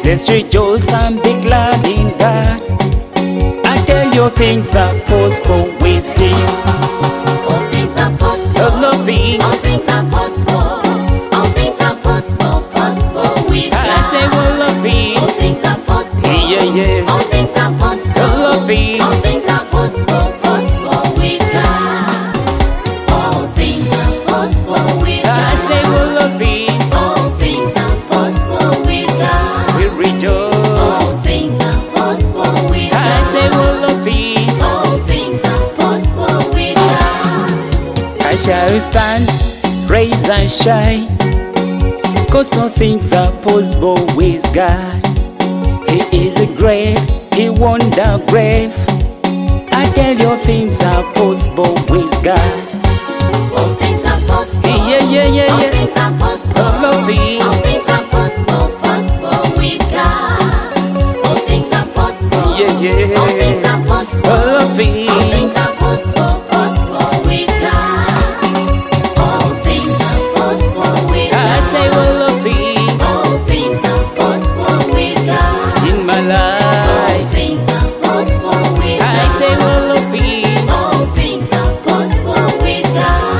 Let's rejoice and be glad in God. I tell you things are possible with Him. All things are possible. All things. All things are possible. All things are possible. Possible with God. I say all All things. things are possible. Yeah, yeah. All things are possible. All things. All things are possible. Possible with God. All things are possible with God. I say all things. All things are possible with God. We rejoice. All things are possible with God. I say all things. All things are possible with God. I shall stand, raise and shine, 'cause all things are possible with God. He is great, He won the grave. I tell you things are possible with God. All things are possible. Yeah, yeah, yeah, All yeah. things are possible. All things. All things are possible. Possible with God. All things are possible. Yeah, yeah. All things are possible. All All things. things are possible. Possible with God. All things are possible with God. I say all things All things are possible with God. in my All life. things are possible with God. I say all things. All things are possible with God.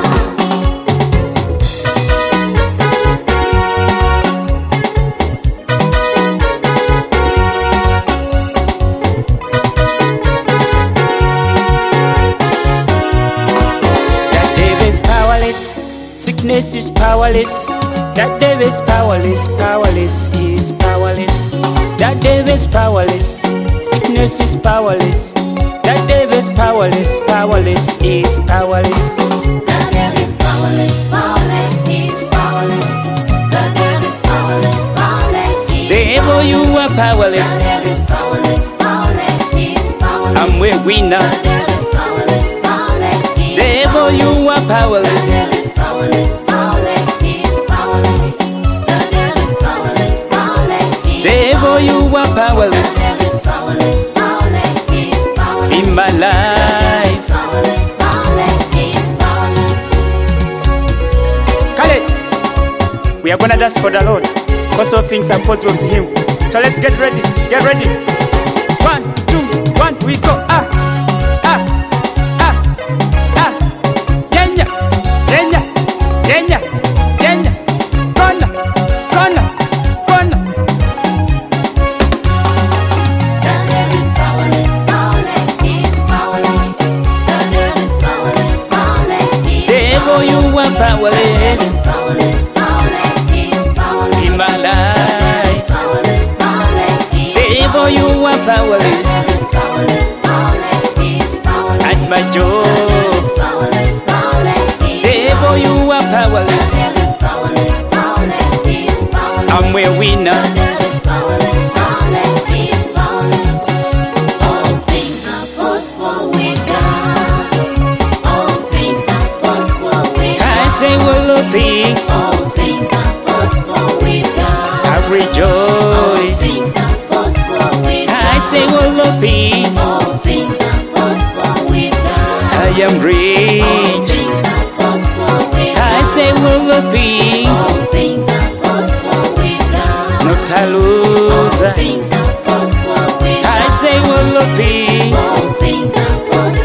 That devil is powerless, sickness is powerless. That devil is powerless, powerless, he is powerless. That devil is powerless, sickness is powerless. That devil is powerless, powerless, he is powerless. The devil is powerless, powerless, he is powerless. The devil is powerless, powerless, he is Devil, you are The powerless, devil is powerless, powerless, he is powerless. I'm a winner. The devil is powerless, powerless, he is Devil, you are The powerless. devil is powerless, powerless, he is powerless. The devil is powerless, powerless, he is Devil, you are The powerless devil is powerless, powerless, he is powerless. in my The devil life. is powerless, powerless, he is powerless. Kale, we are gonna dance for the Lord, 'cause all things are possible with Him. So let's get ready, get ready. 1, 2, 1, we go. Ah, ah, ah, ah. Yenya, yenya, yenya, yenya. Gonna, gonna, gonna. The devil is powerless, powerless, he is powerless. The devil is powerless, powerless, he is Devil, you are powerless powerless, powerless, he is powerless. in my life. Powerless, powerless, he is Devil, you are powerless powerless, powerless, he is powerless. at my job. Powerless, powerless, he is Devil, you are powerless. powerless, powerless, he is powerless. I'm a winner. The devil is powerless, powerless, he is powerless. All things are possible with God. All things are possible with I God. say all of things. All things are possible with God. I All rejoice. things are possible with God. I say all of things. All things are possible with God. I am All rich. things are possible with I God. say all of things. All things are possible with God. Not a All loser. things are possible with I God. say all of things. All things are possible